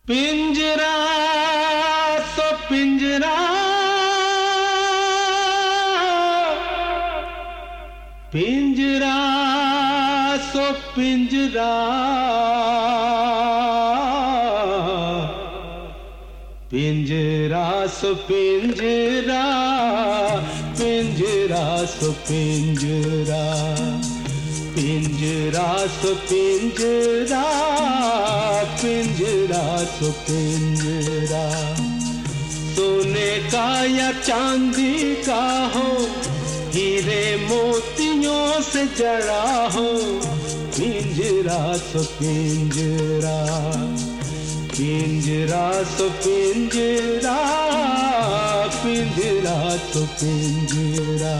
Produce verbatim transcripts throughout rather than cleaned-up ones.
पिंजरा तो पिंजरा, पिंजरा सो पिंजरा, पिंजरा सो पिंजरा, पिंजरा सो पिंजरा, पिंजरा सो पिंजरा, पिंजरा सो पिंजरा। सोने का या चांदी का हो, हीरे मोतियों से जड़ा हो, पिंजरा सो पिंजरा, पिंजरा सो पिंजरा, पिंजरा सो पिंजरा।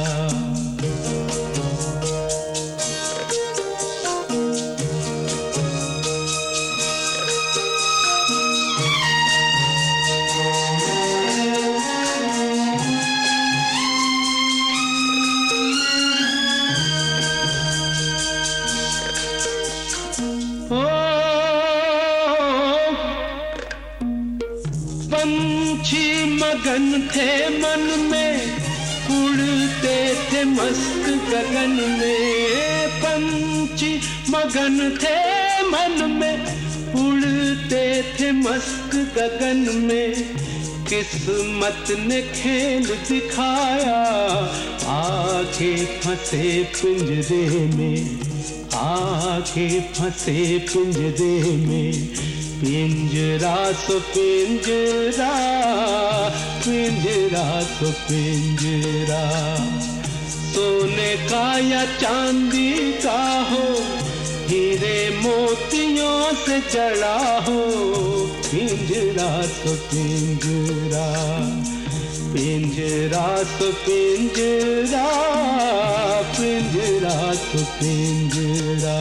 पंछी मगन थे मन में, उड़ते थे मस्त गगन में। पंछी मगन थे मन में, उड़ते थे मस्त गगन में। किस्मत ने खेल दिखाया, आके फंसे पिंजरे में, आके फंसे पिंजरे में। पिंजरा सो पिंजरा, पिंजरा सो पिंजरा। सोने का या चांदी का हो, हीरे मोतियों से जड़ा हो, पिंजरा सो पिंजरा, पिंजरा सो पिंजरा, पिंजरा सो पिंजरा।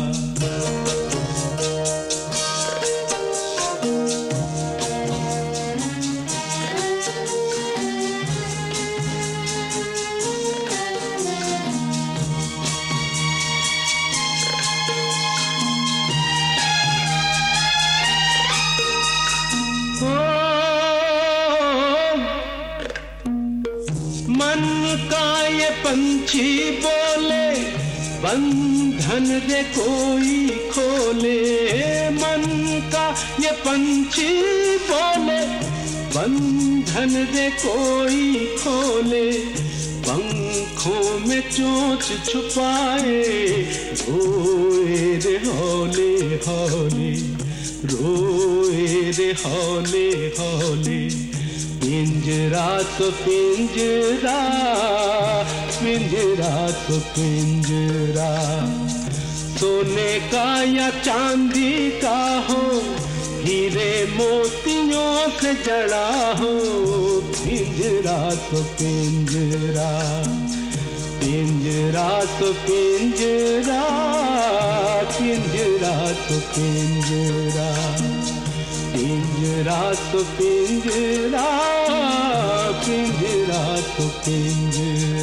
मन का ये पंछी बोले, बंधन रे कोई खोले। मन का ये पंछी बोले, बंधन रे कोई खोले। पंखों में चोंच छुपाए, रोए रे हौले हौले, रोए रे हौले हौले। पिंजरा तो पिंजरा, पिंजरा तो पिंजरा। सोने का या चांदी का हो, हीरे मोतियों से जड़ा हो, पिंजरा तो पिंजरा, पिंजरा तो पिंजरा, पिंजरा तो पिंजरा। पिंजरा तो पिंजरा, पिंजरा तो पिंजरा।